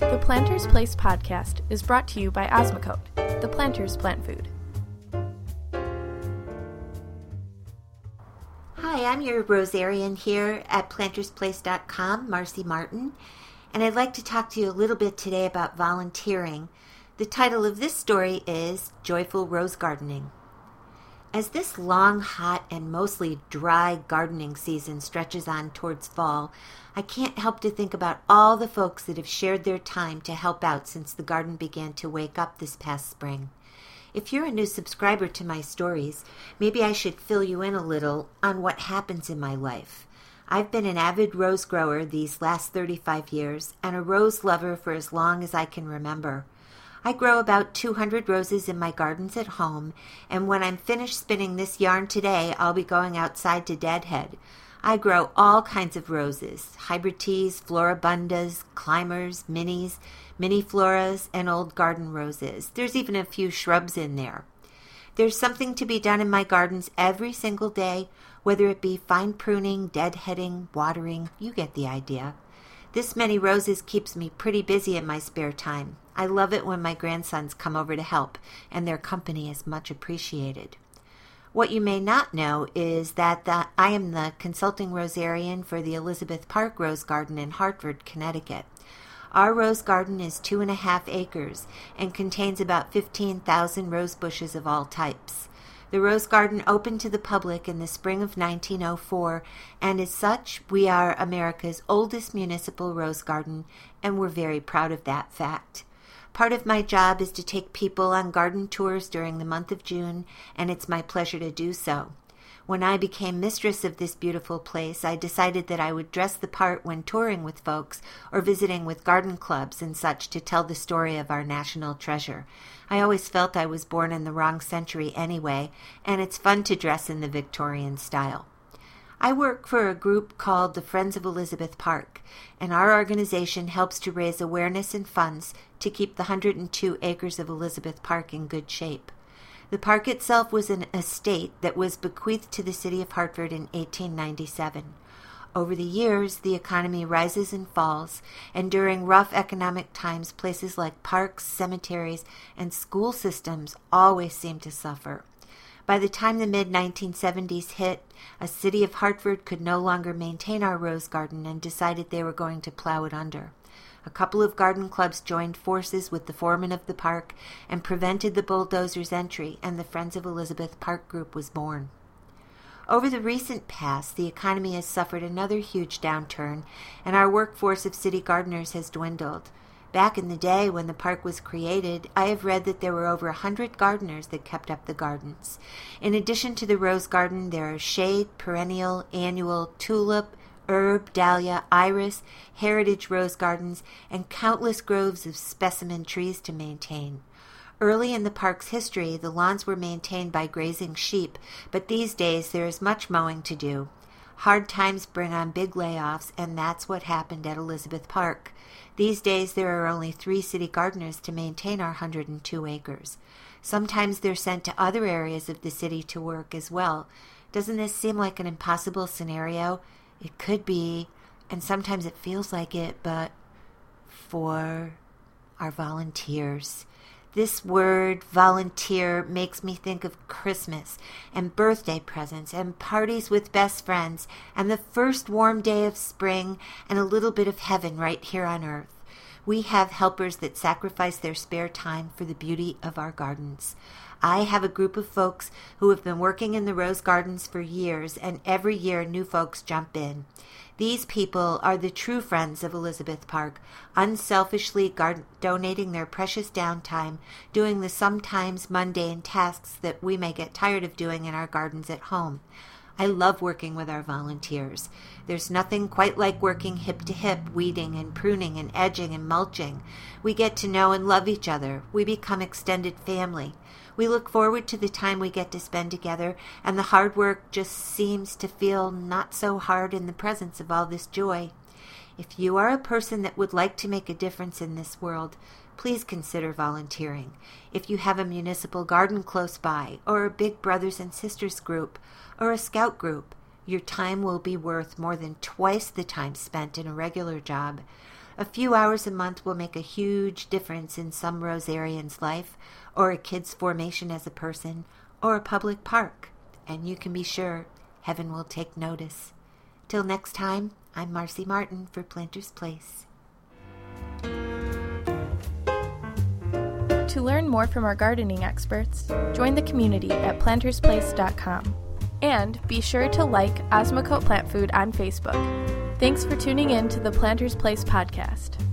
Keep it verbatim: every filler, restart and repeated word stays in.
The Planter's Place podcast is brought to you by Osmocote, the Planter's Plant Food. Hi, I'm your rosarian here at planters place dot com, Marcy Martin, and I'd like to talk to you a little bit today about volunteering. The title of this story is Joyful Rose Gardening. As this long, hot, and mostly dry gardening season stretches on towards fall, I can't help to think about all the folks that have shared their time to help out since the garden began to wake up this past spring. If you're a new subscriber to my stories, maybe I should fill you in a little on what happens in my life. I've been an avid rose grower these last thirty-five years and a rose lover for as long as I can remember. I grow about two hundred roses in my gardens at home, and when I'm finished spinning this yarn today, I'll be going outside to Deadhead. I grow all kinds of roses, hybrid teas, floribundas, climbers, minis, mini floras, and old garden roses. There's even a few shrubs in there. There's something to be done in my gardens every single day, whether it be fine pruning, deadheading, watering, you get the idea. This many roses keeps me pretty busy in my spare time. I love it when my grandsons come over to help, and their company is much appreciated. What you may not know is that the, I am the consulting rosarian for the Elizabeth Park Rose Garden in Hartford, Connecticut. Our rose garden is two and a half acres and contains about fifteen thousand rose bushes of all types. The rose garden opened to the public in the spring of nineteen oh four, and as such, we are America's oldest municipal rose garden, and we're very proud of that fact. Part of my job is to take people on garden tours during the month of June, and it's my pleasure to do so. When I became mistress of this beautiful place, I decided that I would dress the part when touring with folks or visiting with garden clubs and such to tell the story of our national treasure. I always felt I was born in the wrong century anyway, and it's fun to dress in the Victorian style. I work for a group called the Friends of Elizabeth Park, and our organization helps to raise awareness and funds to keep the one hundred two acres of Elizabeth Park in good shape. The park itself was an estate that was bequeathed to the city of Hartford in eighteen ninety-seven. Over the years, the economy rises and falls, and during rough economic times, places like parks, cemeteries, and school systems always seem to suffer. By the time the mid nineteen seventies hit, a city of Hartford could no longer maintain our rose garden and decided they were going to plow it under. A couple of garden clubs joined forces with the foreman of the park and prevented the bulldozer's entry, and the Friends of Elizabeth Park group was born. Over the recent past, the economy has suffered another huge downturn, and our workforce of city gardeners has dwindled. Back in the day when the park was created, I have read that there were over a hundred gardeners that kept up the gardens. In addition to the rose garden, there are shade, perennial, annual, tulip, herb, dahlia, iris, heritage rose gardens, and countless groves of specimen trees to maintain. Early in the park's history, the lawns were maintained by grazing sheep, but these days there is much mowing to do. Hard times bring on big layoffs, and that's what happened at Elizabeth Park. These days there are only three city gardeners to maintain our one hundred two acres. Sometimes they're sent to other areas of the city to work as well. Doesn't this seem like an impossible scenario? It could be, and sometimes it feels like it, but for our volunteers. This word, volunteer, makes me think of Christmas and birthday presents and parties with best friends and the first warm day of spring and a little bit of heaven right here on earth. We have helpers that sacrifice their spare time for the beauty of our gardens. I have a group of folks who have been working in the rose gardens for years, and every year new folks jump in. These people are the true friends of Elizabeth Park, unselfishly gar- donating their precious downtime, doing the sometimes mundane tasks that we may get tired of doing in our gardens at home. I love working with our volunteers. There's nothing quite like working hip to hip, weeding and pruning and edging and mulching. We get to know and love each other. We become extended family. We look forward to the time we get to spend together, and the hard work just seems to feel not so hard in the presence of all this joy. If you are a person that would like to make a difference in this world, please consider volunteering. If you have a municipal garden close by, or a big brothers and sisters group, or a scout group, your time will be worth more than twice the time spent in a regular job. A few hours a month will make a huge difference in some Rosarian's life, or a kid's formation as a person, or a public park, and you can be sure heaven will take notice. Till next time, I'm Marcy Martin for Planters Place. To learn more from our gardening experts, join the community at planters place dot com. And be sure to like Osmocote Plant Food on Facebook. Thanks for tuning in to the Planters Place podcast.